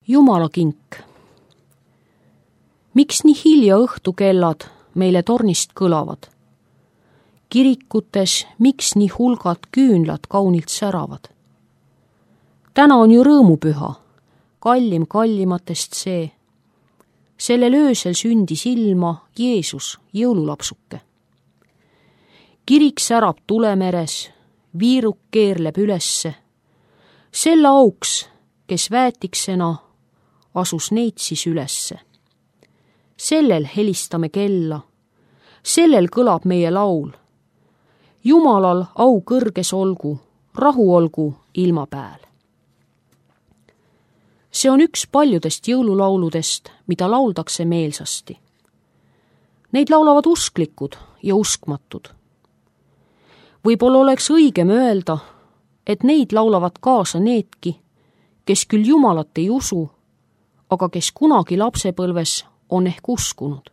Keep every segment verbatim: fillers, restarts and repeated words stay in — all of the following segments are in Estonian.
Jumala kink. Miks nii hilja õhtukellad meile tornist kõlavad? Kirikutes miks nii hulgad küünlad kaunilt säravad? Täna on ju rõõmupüha, kallim kallimatest see. Sellel öösel sündis ilma Jeesus, jõululapsuke. Kirik särab tulemeres, viiruk keerleb ülesse. Selle auks, kes väätiksena, asus neitsis ülesse. Sellel helistame kella, sellel kõlab meie laul. Jumalal au kõrges olgu, rahu olgu ilmapääl. See on üks paljudest jõululauludest, mida lauldakse meelsasti. Neid laulavad usklikud ja uskmatud. Võib-olla oleks õigem öelda, et neid laulavad kaasa needki, kes küll Jumalat ei usu, aga kes kunagi lapsepõlves on ehk uskunud.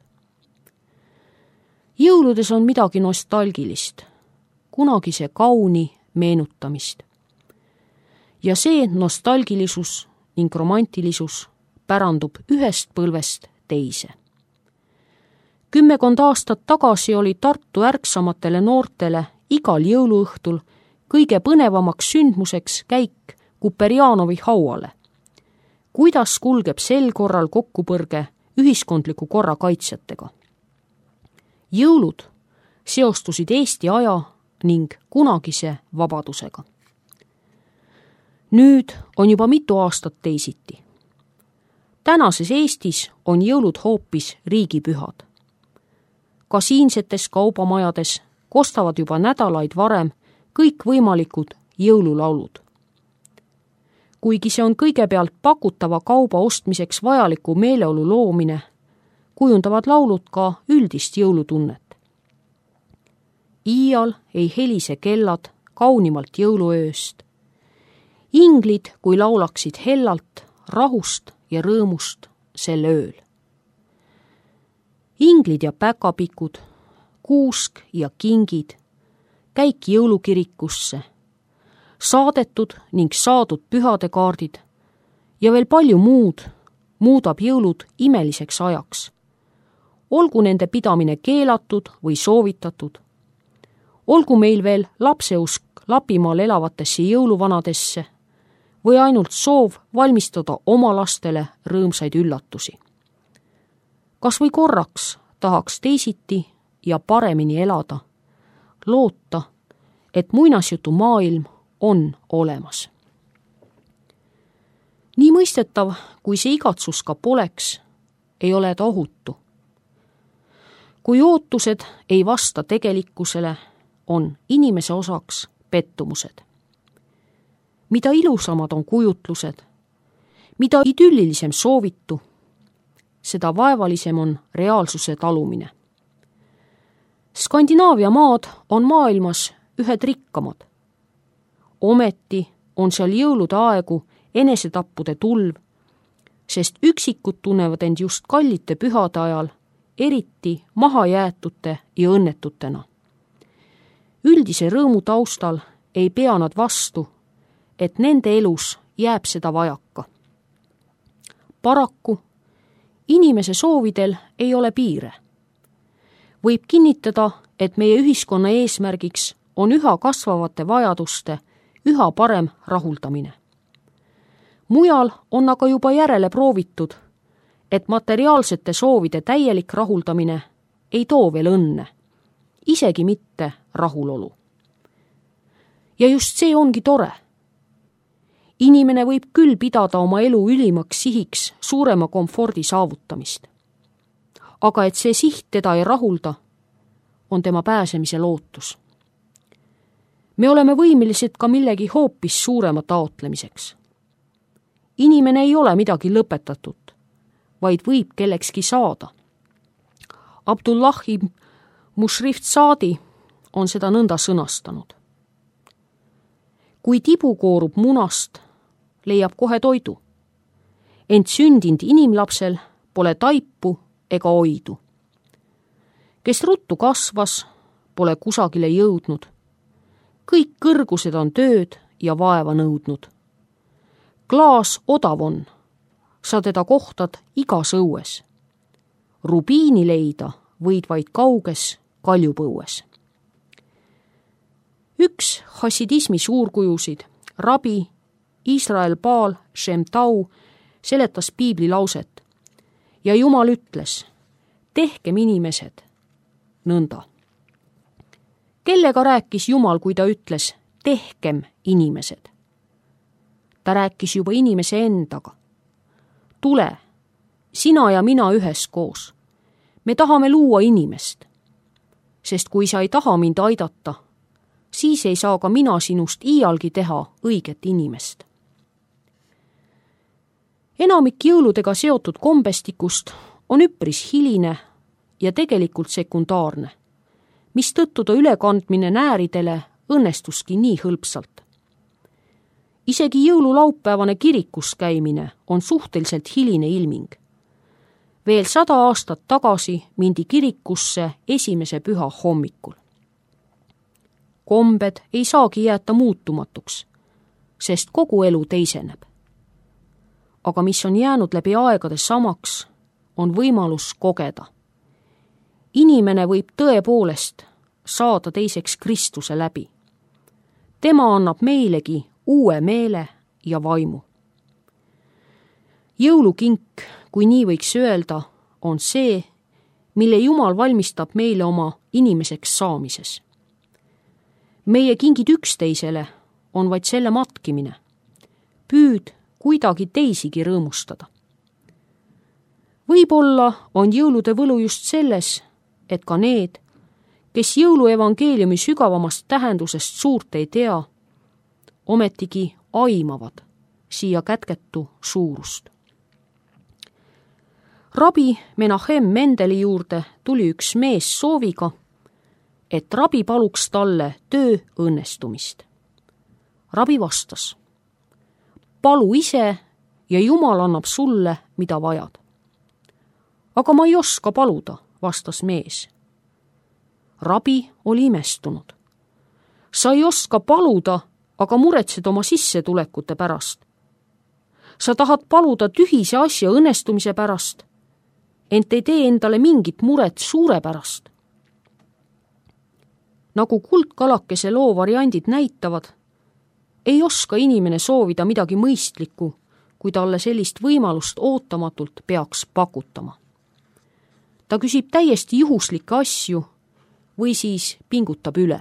Jõuludes on midagi nostalgilist, kunagise kauni meenutamist. Ja see nostalgilisus ning romantilisus pärandub ühest põlvest teise. Kümmekond aastat tagasi oli Tartu ärksamatele noortele igal jõuluõhtul kõige põnevamaks sündmuseks käik Kuperjanovi hauale. Kuidas kulgeb sel korral kokkupõrge ühiskondliku korra kaitsjatega? Jõulud seostusid Eesti aja ning kunagise vabadusega. Nüüd on juba mitu aastat teisiti. Tänases Eestis on jõulud hoopis riigipühad. Ka siinsetes kaubamajades kostavad juba nädalaid varem kõikvõimalikud jõululaulud. Kuigi see on kõigepealt pakutava kauba ostmiseks vajaliku meeleolu loomine, kujundavad laulud ka üldist jõulutunnet. Iial ei helise kellad kaunimalt jõuluööst. Inglid, kui laulaksid hellalt, rahust ja rõõmust sel ööl. Inglid ja päkapikud, kuusk ja kingid, käik jõulukirikusse, saadetud ning saadud pühadekaardid ja veel palju muud muudab jõulud imeliseks ajaks. Olgu nende pidamine keelatud või soovitatud. Olgu meil veel lapseusk Lapimaal elavatesse jõuluvanadesse või ainult soov valmistada oma lastele rõõmsaid üllatusi. Kas või korraks tahaks teisiti ja paremini elada, loota, et muinasjutu maailm on olemas. Nii mõistetav, kui see igatsus ka poleks, ei ole ta ohutu. Kui ootused ei vasta tegelikkusele, on inimese osaks pettumused. Mida ilusamad on kujutlused, mida idüllilisem soovitu, seda vaevalisem on reaalsuse talumine. Skandinaavia maad on maailmas ühed rikkamad. Ometi on seal jõulude aegu enesetappude tulv, sest üksikud tunnevad end just kallite pühade ajal eriti mahajäetute ja õnnetutena. Üldise rõõmu taustal ei pea nad vastu, et nende elus jääb seda vajaka. Paraku inimese soovidel ei ole piire. Võib kinnitada, et meie ühiskonna eesmärgiks on üha kasvavate vajaduste üha parem rahuldamine. Mujal on aga juba järele proovitud, et materiaalsete soovide täielik rahuldamine ei too veel õnne, isegi mitte rahulolu. Ja just see ongi tore. Inimene võib küll pidada oma elu ülimaks sihiks suurema komfordi saavutamist. Aga et see siht teda ei rahulda, on tema pääsemise lootus. Me oleme võimelised ka millegi hoopis suurema taotlemiseks. Inimene ei ole midagi lõpetatud, vaid võib kellekski saada. Abdullahi Mushrift Saadi on seda nõnda sõnastanud. Kui tibu koorub munast, leiab kohe toidu. Ent sündinud inimlapsel pole taipu ega oidu. Kes ruttu kasvas, pole kusagile jõudnud. Kõik kõrgused on tööd ja vaeva nõudnud. Klaas odav on, sa teda kohtad igas õues. Rubiini leida võid vaid kauges kaljupõues. Üks hassidismi suurkujusid, rabi Israel Baal Shem Tau, seletas piibli lauset ja Jumal ütles, tehkem inimesed nõnda. Kellega rääkis Jumal, kui ta ütles, tehkem inimesed? Ta rääkis juba inimese endaga. Tule, sina ja mina üheskoos. Me tahame luua inimest. Sest kui sa ei taha mind aidata, siis ei saa ka mina sinust iialgi teha õiget inimest. Enamik jõuludega seotud kombestikust on üpris hiline ja tegelikult sekundaarne, mistõttu ta ülekandmine nääridele õnnestuski nii hõlpsalt. Isegi jõululaupäevane kirikus käimine on suhteliselt hiline ilming. Veel sada aastat tagasi mindi kirikusse esimese püha hommikul. Kombed ei saagi jääta muutumatuks, sest kogu elu teiseneb. Aga mis on jäänud läbi aegade samaks, on võimalus kogeda. Inimene võib tõepoolest saada teiseks Kristuse läbi. Tema annab meilegi uue meele ja vaimu. Jõulukink, kui nii võiks öelda, on see, mille Jumal valmistab meile oma inimeseks saamises. Meie kingid üksteisele on vaid selle matkimine. Püüd kuidagi teisigi rõõmustada. Võib-olla on jõulude võlu just selles, et ka need, kes jõuluevangeeliumi sügavamast tähendusest suurt ei tea, ometigi aimavad siia kätketu suurust. Rabi Menachem Mendeli juurde tuli üks mees sooviga, et rabi paluks talle töö õnnestumist. Rabi vastas, palu ise ja Jumal annab sulle, mida vajad. Aga ma ei oska paluda, vastas mees. Rabi oli imestunud. Sa ei oska paluda, aga muretsed oma sissetulekute pärast. Sa tahad paluda tühise asja õnnestumise pärast, ent ei tee endale mingit muret suure pärast. Nagu kuldkalakese loo variandid näitavad, ei oska inimene soovida midagi mõistlikku, kui talle sellist võimalust ootamatult peaks pakutama. Ta küsib täiesti juhuslikke asju või siis pingutab üle.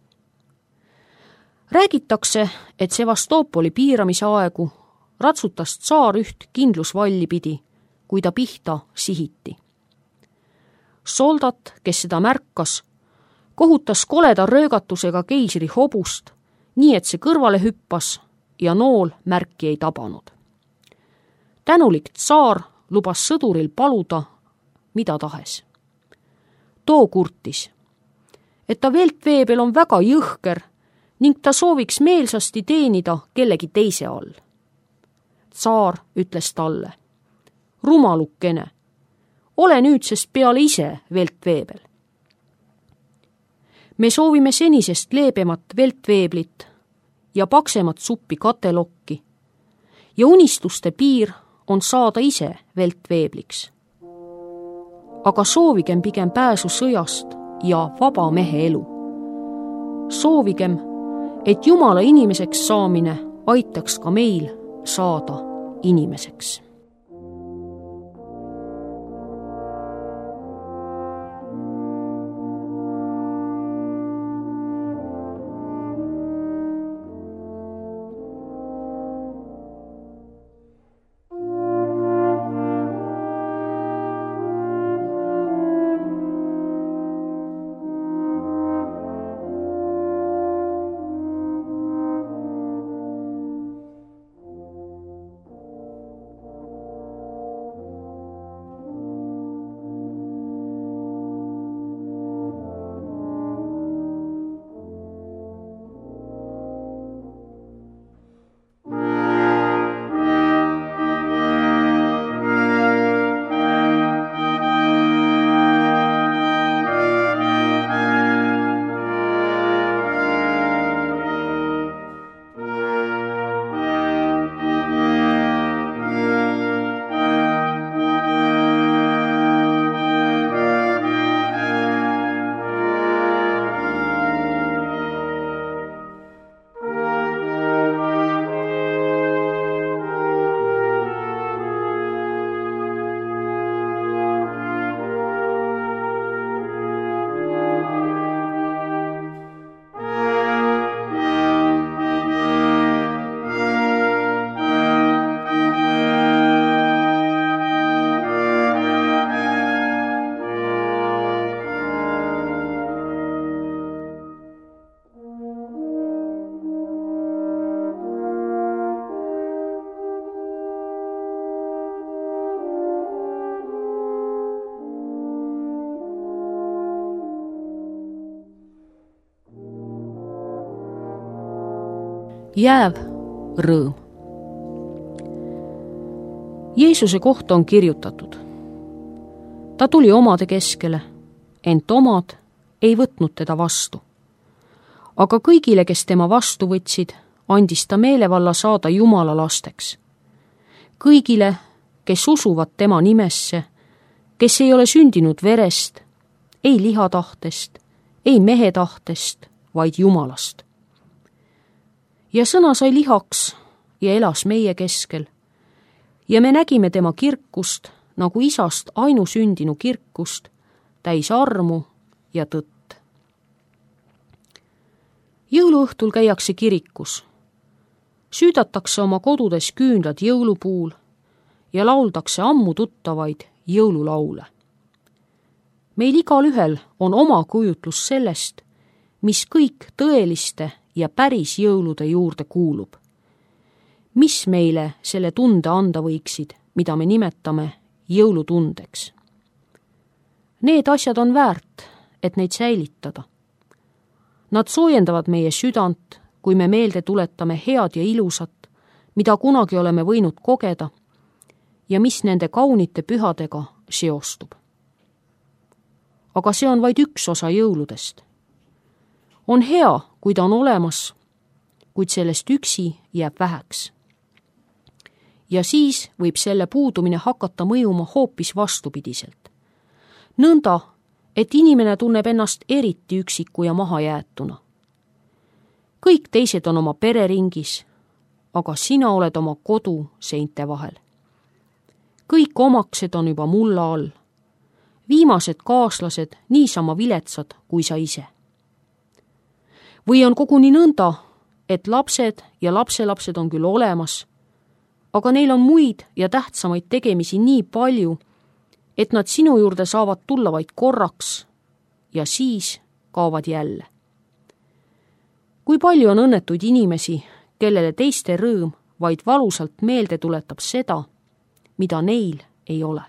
Räägitakse, et Sevastopoli piiramise aegu ratsutas tsaar üht kindlusvalli pidi, kui ta pihta sihiti. Soldat, kes seda märkas, kohutas koleda röögatusega keisri hobust, nii et see kõrvale hüppas ja nool märki ei tabanud. Tänulik tsaar lubas sõduril paluda mida tahes. Too kurtis, et ta veltveebel on väga jõhker ning ta sooviks meelsasti teenida kellegi teise all. Tsaar ütles talle, rumalukene, ole nüüdsest peale ise veltveebel. Me soovime senisest leebemat veltveeblit ja paksemat suppi katelokki ja unistuste piir on saada ise veltveebliks. Aga soovigem pigem pääsu sõjast ja vaba mehe elu. Soovigem, et Jumala inimeseks saamine aitaks ka meil saada inimeseks. Jääv rõõm. Jeesuse kohta on kirjutatud. Ta tuli omade keskele, ent omad ei võtnud teda vastu. Aga kõigile, kes tema vastu võtsid, andis ta meelevalla saada Jumala lasteks. Kõigile, kes usuvad tema nimesse, kes ei ole sündinud verest, ei lihatahtest, ei mehe tahtest, vaid Jumalast. Ja sõna sai lihaks ja elas meie keskel. Ja me nägime tema kirkust, nagu isast ainusündinu kirkust, täis armu ja tõtt. Jõuluõhtul käiakse kirikus. Süüdatakse oma kodudes küünlad jõulupuul ja lauldakse ammu tuttavaid jõululaule. Meil igal ühel on oma kujutlus sellest, mis kõik tõeliste ja päris jõulude juurde kuulub. Mis meile selle tunde anda võiksid, mida me nimetame jõulutundeks? Need asjad on väärt, et neid säilitada. Nad soojendavad meie südant, kui me meelde tuletame head ja ilusat, mida kunagi oleme võinud kogeda ja mis nende kaunite pühadega seostub. Aga see on vaid üks osa jõuludest. On hea, kui ta on olemas, kuid sellest üksi jääb väheks. Ja siis võib selle puudumine hakata mõjuma hoopis vastupidiselt. Nõnda, et inimene tunneb ennast eriti üksiku ja mahajäetuna. Kõik teised on oma pereringis, aga sina oled oma kodu seinte vahel. Kõik omaksed on juba mulla all. Viimased kaaslased niisama viletsad kui sa ise. Või on koguni nõnda, et lapsed ja lapselapsed on küll olemas, aga neil on muid ja tähtsamaid tegemisi nii palju, et nad sinu juurde saavad tulla vaid korraks ja siis kaovad jälle. Kui palju on õnnetuid inimesi, kellele teiste rõõm vaid valusalt meelde tuletab seda, mida neil ei ole.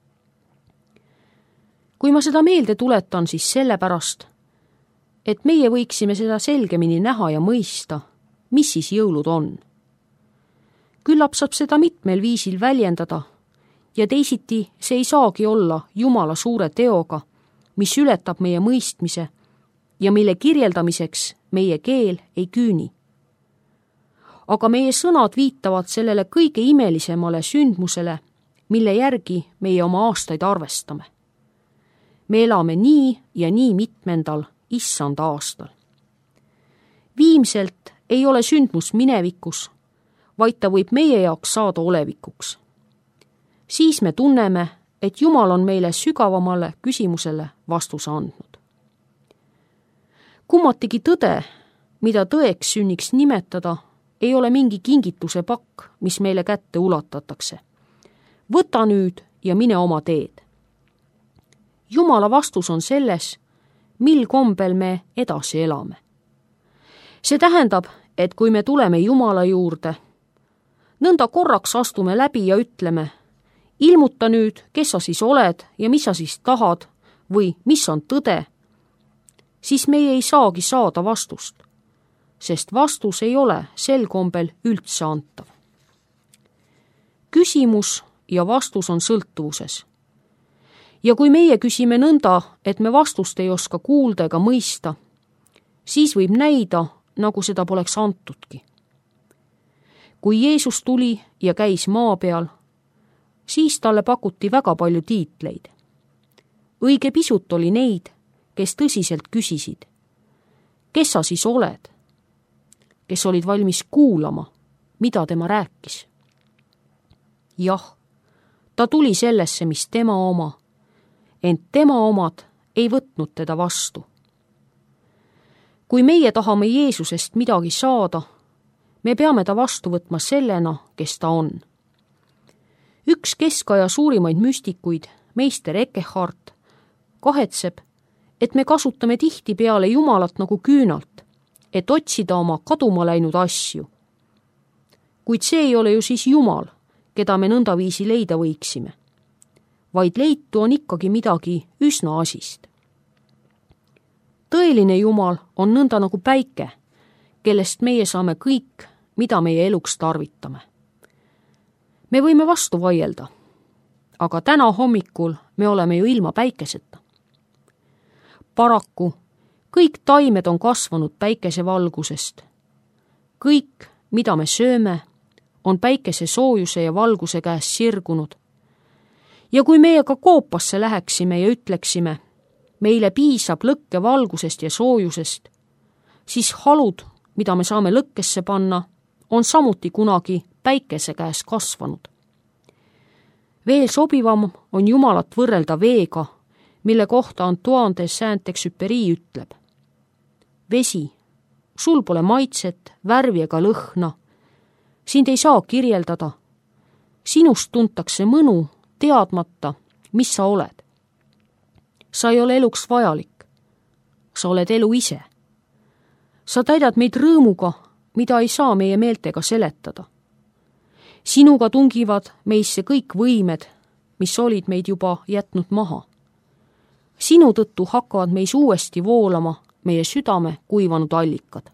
Kui ma seda meelde tuletan, siis sellepärast, et meie võiksime seda selgemini näha ja mõista, mis siis jõulud on. Küllap saab seda mitmel viisil väljendada ja teisiti see ei saagi olla Jumala suure teoga, mis ületab meie mõistmise ja mille kirjeldamiseks meie keel ei küüni. Aga meie sõnad viitavad sellele kõige imelisemale sündmusele, mille järgi meie oma aastaid arvestame. Me elame nii ja nii mitmendal issand aastal. Viimselt ei ole sündmus minevikus, vaid ta võib meie jaoks saada olevikuks. Siis me tunneme, et Jumal on meile sügavamale küsimusele vastuse andnud. Kummatigi tõde, mida tõeks sünniks nimetada, ei ole mingi kingituse pakk, mis meile kätte ulatatakse. Võta nüüd ja mine oma teed. Jumala vastus on selles, mil kombel me edasi elame. See tähendab, et kui me tuleme Jumala juurde, nõnda korraks astume läbi ja ütleme, ilmuta nüüd, kes sa siis oled ja mis sa siis tahad või mis on tõde, siis meie ei saagi saada vastust, sest vastus ei ole sel kombel üldse antav. Küsimus ja vastus on sõltuvuses. Ja kui meie küsime nõnda, et me vastust ei oska kuulda ega mõista, siis võib näida, nagu seda poleks antudki. Kui Jeesus tuli ja käis maa peal, siis talle pakuti väga palju tiitleid. Õige pisut oli neid, kes tõsiselt küsisid, kes sa siis oled, kes olid valmis kuulama, mida tema rääkis. Jah, ta tuli sellesse, mis tema oma, ent tema omad ei võtnud teda vastu. Kui meie tahame Jeesusest midagi saada, me peame ta vastu võtma sellena, kes ta on. Üks keskaja suurimaid müstikuid, meister Ekehart, kahetseb, et me kasutame tihtipeale Jumalat nagu küünalt, et otsida oma kaduma läinud asju. Kuid see ei ole ju siis Jumal, keda me nõndaviisi leida võiksime, vaid leitu on ikkagi midagi üsna asist. Tõeline Jumal on nõnda nagu päike, kellest meie saame kõik mida meie eluks tarvitame. Me võime vastu vaielda, aga täna hommikul me oleme ju ilma päikeseta. Paraku kõik taimed on kasvanud päikesevalgusest. Kõik, mida me sööme, on päikese soojuse ja valguse käest sirgunud. Ja kui meie ka koopasse läheksime ja ütleksime, meile piisab lõkke valgusest ja soojusest, siis halud, mida me saame lõkkesse panna, on samuti kunagi päikese käes kasvanud. Veel sobivam on Jumalat võrrelda veega, mille kohta Antoine de Saint-Exupéry ütleb. Vesi, sul pole maitset, värvi ega lõhna. Sind ei saa kirjeldada. Sinust tuntakse mõnu, teadmata, mis sa oled. Sa ei ole eluks vajalik. Sa oled elu ise. Sa täidad meid rõõmuga, mida ei saa meie meeltega seletada. Sinuga tungivad meisse kõik võimed, mis olid meid juba jätnud maha. Sinu tõttu hakkavad meis uuesti voolama meie südame kuivanud allikad.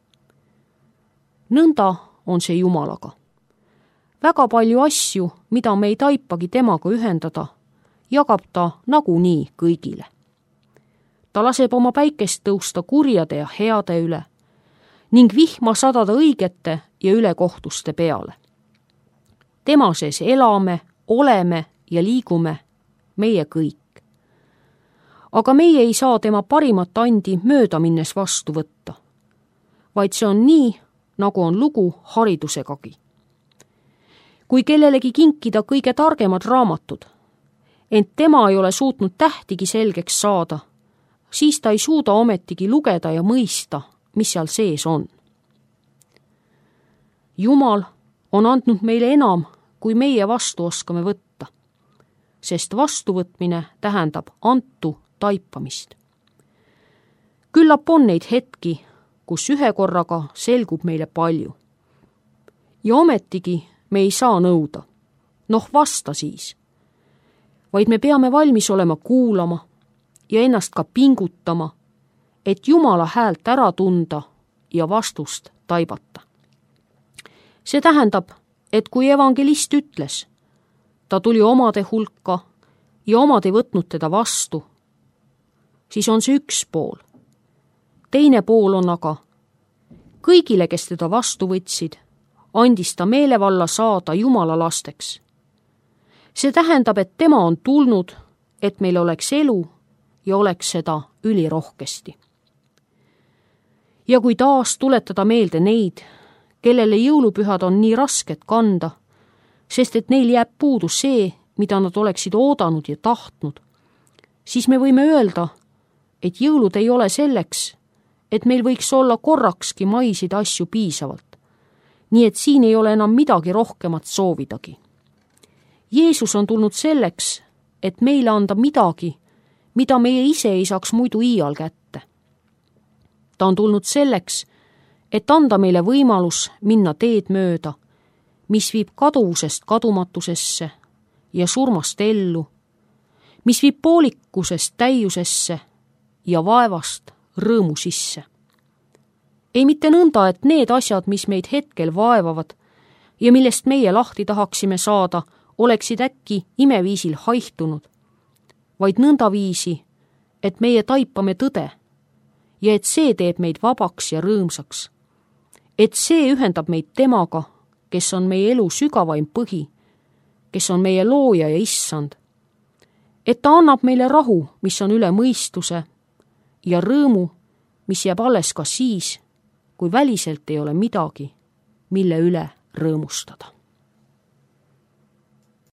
Nõnda on see Jumalaga. Väga palju asju, mida me ei taipagi temaga ühendada, jagab ta nagunii kõigile. Ta laseb oma päikest tõusta kurjade ja heade üle ning vihma sadada õigete ja ülekohtuste peale. Tema sees elame, oleme ja liigume meie kõik. Aga meie ei saa tema parimat andi mööda minnes vastu võtta, vaid see on nii, nagu on lugu haridusegagi. Kui kellelegi kinkida kõige targemad raamatud, ent tema ei ole suutnud tähtigi selgeks saada, siis ta ei suuda ometigi lugeda ja mõista, mis seal sees on. Jumal on andnud meile enam, kui meie vastu oskame võtta, sest vastuvõtmine tähendab antu taipamist. Küllap on neid hetki, kus ühe korraga selgub meile palju. Ja ometigi me ei saa nõuda, noh vasta siis, vaid me peame valmis olema kuulama ja ennast ka pingutama, et Jumala häält ära tunda ja vastust taibata. See tähendab, et kui evangelist ütles, ta tuli omade hulka ja omad ei võtnud teda vastu, siis on see üks pool. Teine pool on aga, kõigile, kes teda vastu võtsid, andis ta meelevalla saada Jumala lasteks. See tähendab, et tema on tulnud, et meil oleks elu ja oleks seda ülirohkesti. Ja kui taas tuletada meelde neid, kellele jõulupühad on nii rasked kanda, sest et neil jääb puudu see, mida nad oleksid oodanud ja tahtnud, siis me võime öelda, et jõulud ei ole selleks, et meil võiks olla korrakski maisid asju piisavalt, nii et siin ei ole enam midagi rohkemat soovidagi. Jeesus on tulnud selleks, et meile anda midagi, mida meie ise ei saaks muidu iial kätte. Ta on tulnud selleks, et anda meile võimalus minna teed mööda, mis viib kaduvusest kadumatusesse ja surmast ellu, mis viib poolikusest täiusesse ja vaevast rõõmu sisse. Ei mitte nõnda, et need asjad, mis meid hetkel vaevavad ja millest meie lahti tahaksime saada, oleksid äkki imeviisil haihtunud, vaid nõnda viisi, et meie taipame tõde ja et see teeb meid vabaks ja rõõmsaks, et see ühendab meid temaga, kes on meie elu sügavaim põhi, kes on meie looja ja issand, et ta annab meile rahu, mis on üle mõistuse ja rõõmu, mis jääb alles ka siis, kui väliselt ei ole midagi, mille üle rõõmustada.